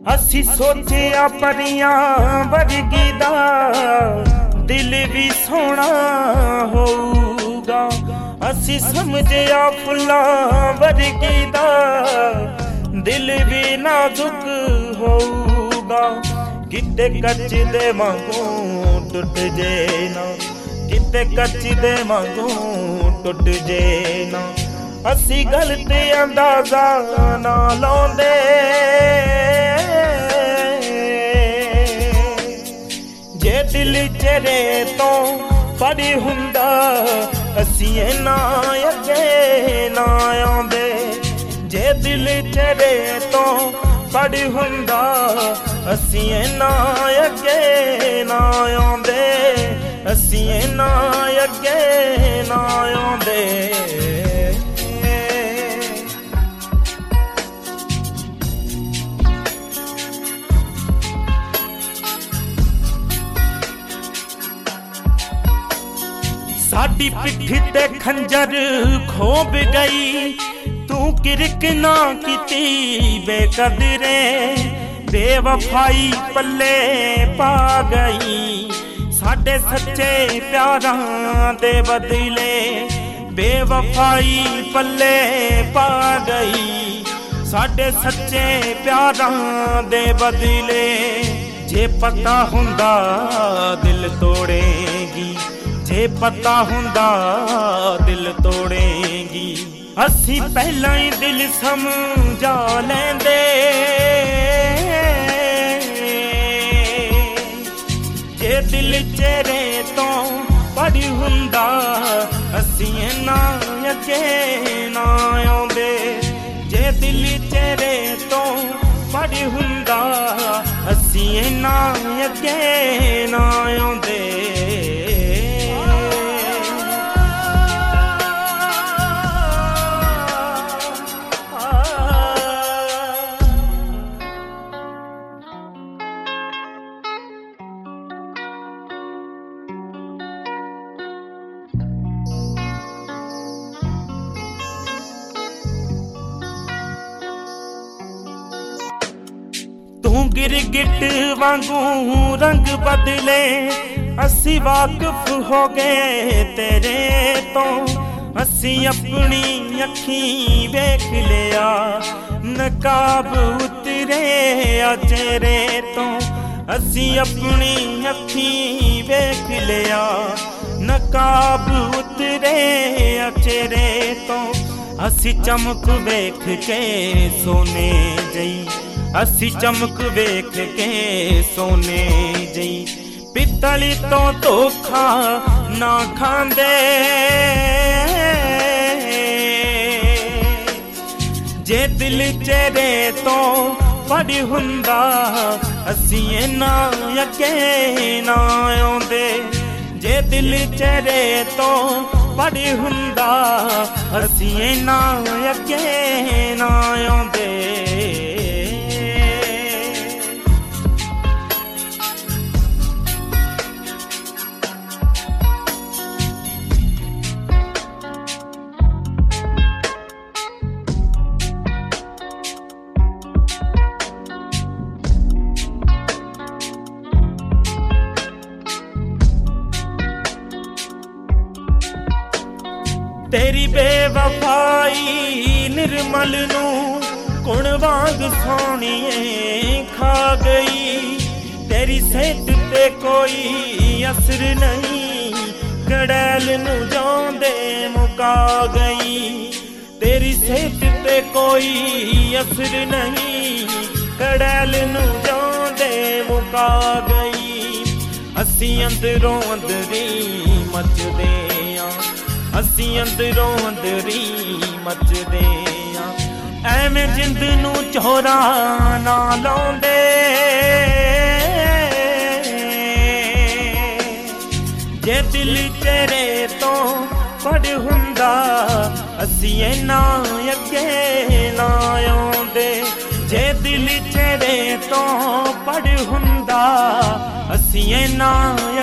ਅਸੀਂ ਸੋਚਿਆ ਪਰੀਆਂ ਵਰਗੀ ਦਾ ਦਿਲ ਵੀ ਸੋਹਣਾ ਹੋਊਗਾ। ਅਸੀਂ ਸਮਝਿਆ ਫੁੱਲਾਂ ਵਰਗੀ ਦਾ ਦਿਲ ਵੀ ਨਾਜ਼ੁਕ ਹੋਊਗਾ। ਕਿਤੇ ਕੱਚ ਦੇ ਵਾਂਗੂ ਟੁੱਟ ਜੇ ਨਾ, ਕਿਤੇ ਕੱਚ ਦੇ ਵਾਂਗੂ ਟੁੱਟ ਜੇ ਨਾ। ਅਸੀਂ ਗਲਤ ਅੰਦਾਜ਼ਾ ਨਾ ਲਾਉਂਦੇ, ਜੇ ਦਿਲ ਚਿਹਰੇ ਤੋਂ ਪਰੇ ਹੁੰਦਾ ਅਸੀਂ ਇੰਨਾ ਅੱਗੇ ਨਾ ਆਉਂਦੇ। ਜੇ ਦਿਲ ਚਿਹਰੇ ਤੋਂ ਪਰੇ ਹੁੰਦਾ ਅਸੀਂ ਇੰਨਾ ਅੱਗੇ ਨਾ ਆਉਂਦੇ, ਅਸੀਂ ਇੰਨਾ ਅੱਗੇ ਨਾ ਆਉਂਦੇ। ਸਾਡੀ ਪਿੱਠ ਤੇ ਖੰਜਰ ਖੋਬ ਗਈ, ਤੂੰ ਕਿਰਕ ਨਾ ਕੀਤੀ ਬੇਕਦਰੇ। ਬੇਵਫਾਈ ਪੱਲੇ ਪਾ ਗਈ ਸਾਡੇ ਸੱਚੇ ਪਿਆਰਾਂ ਦੇ ਬਦਲੇ। ਬੇਵਫਾਈ ਪੱਲੇ ਪਾ ਗਈ ਸਾਡੇ ਸੱਚੇ ਪਿਆਰਾਂ ਦੇ ਬਦਲੇ। ਜੇ ਪਤਾ ਹੁੰਦਾ ਦਿਲ ਤੋੜੇਗੀ, ਜੇ ਪਤਾ ਹੁੰਦਾ ਦਿਲ ਤੋੜੇਗੀ। ਅਸੀਂ ਪਹਿਲਾਂ ਹੀ ਦਿਲ ਸਮਝਾ ਲੈਂਦੇ, ਜੇ ਦਿਲ ਚਿਹਰੇ ਤੋਂ ਪਰੇ ਹੁੰਦਾ ਅਸੀਂ ਇੰਨਾ ਅੱਗੇ ਨਾ ਆਉਂਦੇ। ਜੇ ਦਿਲ ਚਿਹਰੇ ਤੋਂ ਪਰੇ ਹੁੰਦਾ ਅਸੀਂ ਇੰਨਾ ਅੱਗੇ ਨਾ ਆਉਂਦੇ। ਤੂੰ ਗਿਰਗਿਟ ਵਾਂਗੂ ਰੰਗ ਬਦਲੇ, ਅਸੀਂ ਵਾਕਿਫ ਹੋ ਗਏ ਤੇਰੇ ਤੋਂ। ਅਸੀਂ ਆਪਣੀ ਅੱਖੀਂ ਵੇਖ ਲਿਆ ਨਕਾਬ ਉਤਰੇ ਆ ਚਿਹਰੇ ਤੋਂ। ਅਸੀਂ ਆਪਣੀ ਅੱਖੀਂ ਵੇਖ ਲਿਆ ਨਕਾਬ ਉਤਰੇ ਆ ਚਿਹਰੇ ਤੋਂ। ਅਸੀਂ ਚਮਕ ਵੇਖ ਕੇ ਸੋਨੇ ਜਈ, ਅਸੀਂ ਚਮਕ ਵੇਖ ਕੇ ਸੋਨੇ ਜਈ। ਪਿੱਤਲ ਤੋਂ ਧੋਖਾ ਨਾ ਖਾਂਦੇ, ਜੇ ਦਿਲ ਚਿਹਰੇ ਤੋਂ ਪਰੇ ਹੁੰਦਾ ਅਸੀਂ ਇੰਨਾ ਅੱਗੇ ਨਾ ਆਉਂਦੇ। ਜੇ ਦਿਲ ਚਿਹਰੇ ਤੋਂ ਪਰੇ ਹੁੰਦਾ ਅਸੀਂ ਇੰਨਾ ਅੱਗੇ ਨਾ ਆਉਂਦੇ। ਤੇਰੀ ਬੇਵਫਾਈ ਨਿਰਮਲ ਨੂੰ ਕੁਣ ਵਾਂਗ ਸੋਹਣੀਏ ਖਾ ਗਈ। ਤੇਰੀ ਸਿਹਤ ਤੇ ਕੋਈ ਅਸਰ ਨਹੀਂ, ਗੜੈਲ ਨੂੰ ਜਾਂਦੇ ਮੁਕਾ ਗਈ। ਤੇਰੀ ਸਿਹਤ ਤੇ ਕੋਈ ਅਸਰ ਨਹੀਂ, ਗੜੈਲ ਨੂੰ ਜਾਂਦੇ ਮੁਕਾ ਗਈ। ਅਸੀਂ ਅੰਦਰੋਂ ਅੰਦਰੀ ਮੱਚਦੇ ਆਂ, ਅਸੀਂ ਅੰਦਰੋਂ ਅੰਦਰੀ ਮੱਚਦੇ ਆਂ। ਐਵੇਂ ਜਿੰਦ ਨੂੰ ਚੋਰਾ ਨਾ ਲਾਉਂਦੇ, ਜੇ ਦਿਲ ਤੇਰੇ ਤੋਂ ਪਰੇ ਹੁੰਦਾ ਅਸੀਂ ਇੰਨਾ ਅੱਗੇ ਨਾ ਆਉਂਦੇ। ਜੇ ਦਿਲ ਤੇਰੇ ਤੋਂ ਪਰੇ ਹੁੰਦਾ ਅਸੀਂ ਇੰਨਾ